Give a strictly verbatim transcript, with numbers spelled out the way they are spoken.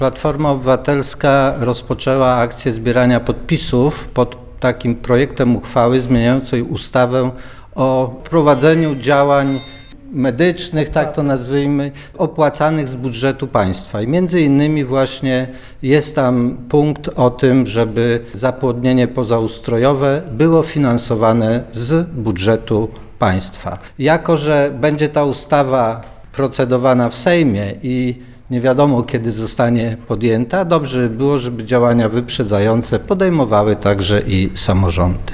Platforma Obywatelska rozpoczęła akcję zbierania podpisów pod takim projektem uchwały zmieniającej ustawę o prowadzeniu działań medycznych, tak to nazwijmy, opłacanych z budżetu państwa. I między innymi właśnie jest tam punkt o tym, żeby zapłodnienie pozaustrojowe było finansowane z budżetu państwa. Jako że będzie ta ustawa procedowana w Sejmie i nie wiadomo, kiedy zostanie podjęta, dobrze by było, żeby działania wyprzedzające podejmowały także i samorządy.